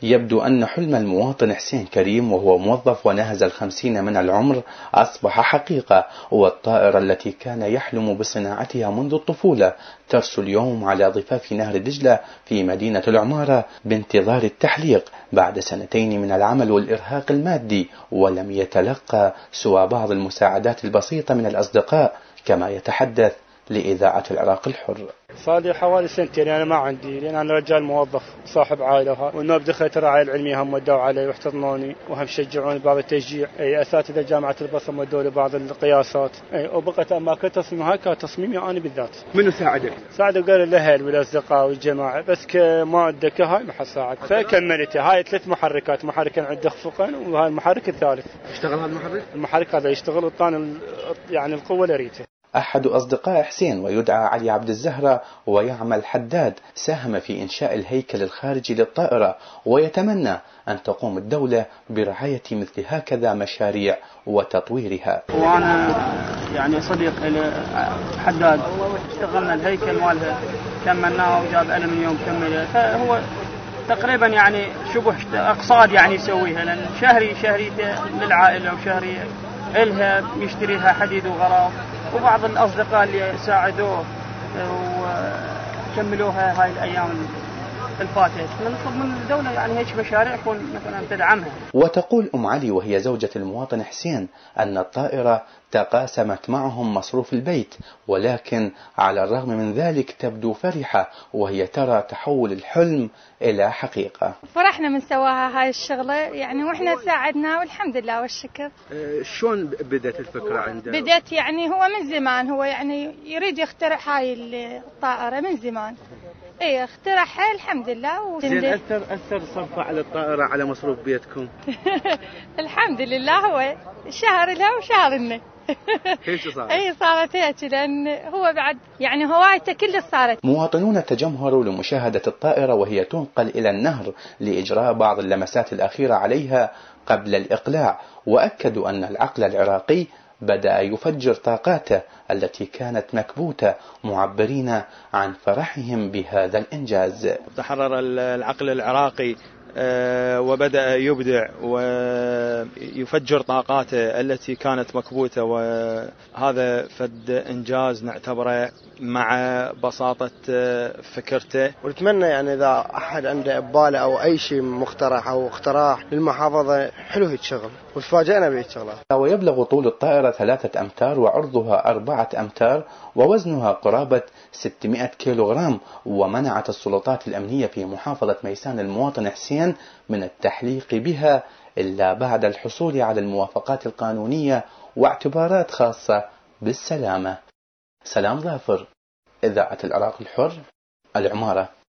يبدو أن حلم المواطن حسين كريم وهو موظف وناهز 50 من العمر أصبح حقيقة، والطائرة التي كان يحلم بصناعتها منذ الطفولة ترسو اليوم على ضفاف نهر دجلة في مدينة العمارة بانتظار التحليق بعد 2 من العمل والإرهاق المادي، ولم يتلقى سوى بعض المساعدات البسيطة من الأصدقاء، كما يتحدث لإذاعة العراق الحر. صار لي حوالي 2 أنا ما عندي، لأن أنا رجال موظف صاحب عائلة، والنوب دخلت الرعاية العلمية هم ودوا علي واحتضنوني وهم شجعوني بعض التشجيع. أساتذة جامعة البصم ودوا لي بعض القياسات، وبقت أماكن تصميم. هاي كان تصميمي أنا بالذات. منو ساعدك؟ ساعدوا قال الأهل والأصدقاء والجماعة، بس كما عندك هاي ما حد ساعد، فكملتها. هاي 3 محركات، محرك عند خفقا وهاي المحرك الثالث. اشتغل هذا المحرك؟ المحرك هذا يشتغل والثاني يعني القوة لريته. أحد أصدقاء حسين ويدعى علي عبد الزهرة ويعمل حداد ساهم في إنشاء الهيكل الخارجي للطائرة، ويتمنى أن تقوم الدولة برعاية مثل هكذا مشاريع وتطويرها. وأنا يعني صديق حداد اشتغلنا الهيكل مالها، كملناه وجاب ألمنيوم كمله، فهو تقريبا يعني شبه اقتصاد يعني يسويها، لأن شهري للعائلة وشهري إلها يشتري لها حديد وغراض، وبعض الأصدقاء اللي ساعدوه وكملوها هاي الأيام الفاتت. نطلب من الدولة يعني هيك مشاريع يكون مثلا تدعمها. وتقول أم علي وهي زوجة المواطن حسين أن الطائرة تقاسمت معهم مصروف البيت، ولكن على الرغم من ذلك تبدو فرحة وهي ترى تحول الحلم إلى حقيقة. فرحنا من سواها هاي الشغلة يعني، وإحنا ساعدنا والحمد لله والشكر. شلون بدأت الفكرة عنده؟ بدأت يعني هو من زمان، هو يعني يريد يخترع هاي الطائرة من زمان. ايه اخترعها الحمد لله. زين أثر صرفه على الطائرة على مصروف بيتكم؟ الحمد لله، هو شهر لها وشهر لنا. كيف صارت؟ اي صارت هيك، لان هو بعد يعني هوايته كلها صارت. مواطنون تجمهروا لمشاهدة الطائرة وهي تنقل إلى النهر لإجراء بعض اللمسات الأخيرة عليها قبل الإقلاع، وأكدوا أن العقل العراقي بدأ يفجر طاقاته التي كانت مكبوتة، معبرين عن فرحهم بهذا الإنجاز. تحرر العقل العراقي وبدأ يبدع ويفجر طاقاته التي كانت مكبوتة، وهذا فد إنجاز نعتبره مع بساطة فكرته. ونتمنى يعني إذا أحد عنده بباله أو أي شيء مقترح أو اقتراح للمحافظة حلو الشغل، وتفاجئنا بالشغلة. ويبلغ طول الطائرة 3 أمتار وعرضها 4 أمتار ووزنها قرابة 600 كيلوغرام، ومنعت السلطات الأمنية في محافظة ميسان المواطن حسين من التحليق بها إلا بعد الحصول على الموافقات القانونية واعتبارات خاصة بالسلامة. سلام ظافر، إذاعة العراق الحر، العمارة.